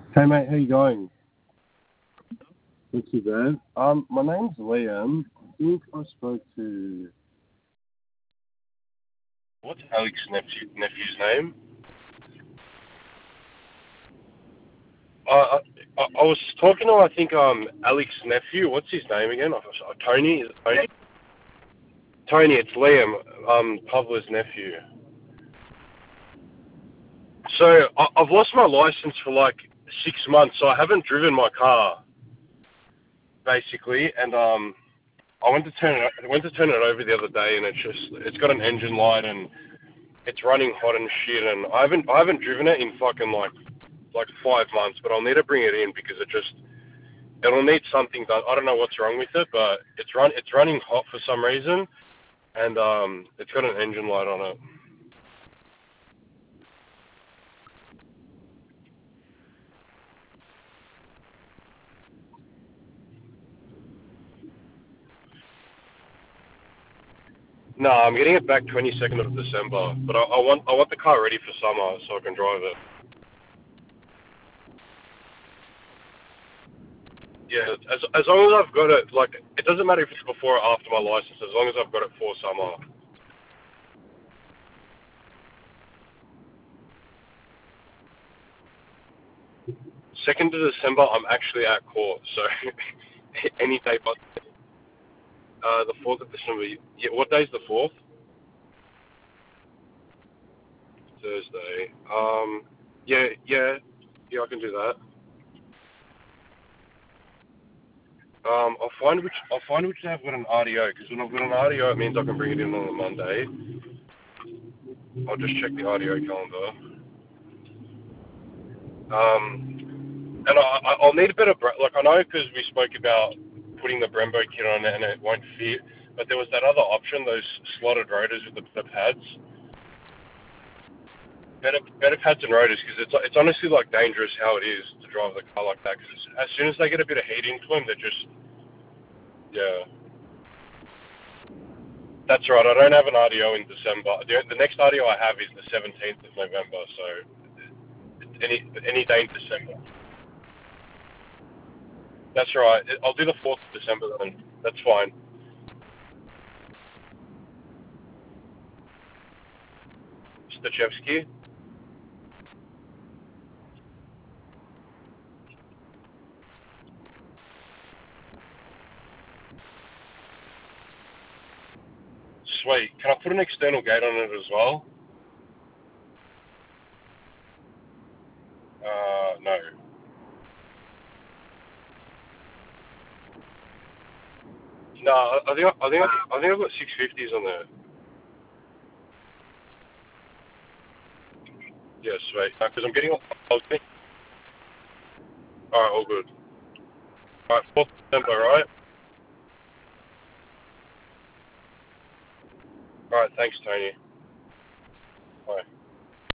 Hey mate, how you going? Not too bad. My name's Liam. I think I spoke to what's Alex's nephew's name? I was talking to I think Alex's nephew. What's his name again? Tony. Is it Tony? Tony. It's Liam. Pavla's nephew. So I've lost my license for like 6 months, so I haven't driven my car basically, and I went to turn it over the other day, and it's got an engine light and it's running hot and shit, and I haven't driven it in fucking like 5 months, but I'll need to bring it in because it'll need something done. I don't know what's wrong with it, but it's running hot for some reason, and it's got an engine light on it. No, I'm getting it back 22nd of December, but I want the car ready for summer so I can drive it. Yeah, as long as I've got it, like, it doesn't matter if it's before or after my license, as long as I've got it for summer. Second of December, I'm actually at court, so any day but the 4th of December. Yeah, what day's the 4th? Thursday. Yeah, I can do that. I'll find which day I've got an RDO, because when I've got an RDO, it means I can bring it in on a Monday. I'll just check the RDO calendar. And I'll need a bit of like, I know because we spoke about putting the Brembo kit on it and it won't fit, but there was that other option, those slotted rotors with the pads. Better pads and rotors, because it's honestly like dangerous how it is to drive the car like that. Because as soon as they get a bit of heat into them, they're just yeah. That's right. I don't have an RDO in December. The next RDO I have is the 17th of November. So any day in December. That's right. I'll do the 4th of December then. That's fine. Stachevsky. Sweet. Can I put an external gate on it as well? No. No, I think I've got 650s on there. Yeah, sweet. Because I'm getting. All right, all good. All right, 4th December, right? All right, thanks, Tony. Bye.